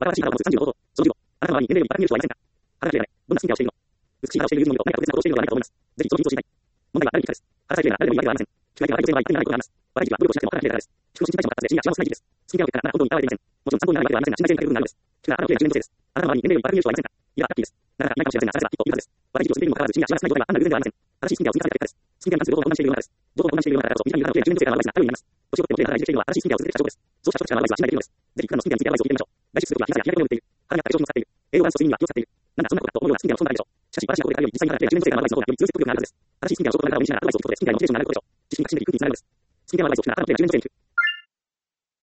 新しい肌を持つ30の方法、その15、あなたの周りに年齢にバラに見る人はいませんか？肌が綺麗などんなスキンケアをしているの？美しい肌をしている友人の何か特別なことをしているのではないかと思います。ぜひその秘密を知りたい。問題は誰に聞かです。肌さえ綺麗な誰でもいいわけではありません。機械的な愛女性の場合、一点にならないことがあります。バラエティは努力をしなくても肌が綺麗だからです。宿主人体値も発達で地位や治安も少ない日々です。スキンケアを受けたらなら本当に疑われていません。もちろん参考になるわけではありませんが、信頼性の高い部分があるのです。地球が肌の綺麗な10年女性です。あなたの周りに年齢にバラに見る人はいませんか？いや、ラッキーです。なかなかいないかもしれませんが、あなたがきっといるはずです。バラエティをしているにもかかわらず、地位や治安が少ない状態は単なる偶然ではありません。正しいスキンケアを積み重ねた結果です。スキンケアに関する情報が混乱しているような方です。情報が混乱しているような方こそ、短い肌の綺麗な10年女性からのアドバイスが頼りになります。年を取っても綺麗な肌を維持しているのは正しいスキンケアを続けてきた証拠です。そうした初期者のアドバイスは信頼できるのです。ぜひ普段のスキンケアについてアドバイスを聞いてみましょう。外出するときは日差しや日焼け止めを塗っている。肌にあった化粧品を使っている。肌にあった化粧品は化粧品や気を使っている。なんだそんなことかと思うようなスキンケアの存在でしょう。しかし、バラシなことであるより実際に肌が綺麗な10年女性からのアドバイスの方がより通説力があるはずです。正しいスキンケアを証拠となる肌を見せながらアドバイスを聞くことで、スキンケアにモチベーションが上がることでしょう。知識に関するべき空気になるのです。スキンケアのアドバイスを聞くなら肌の綺麗な10年女性に聞く。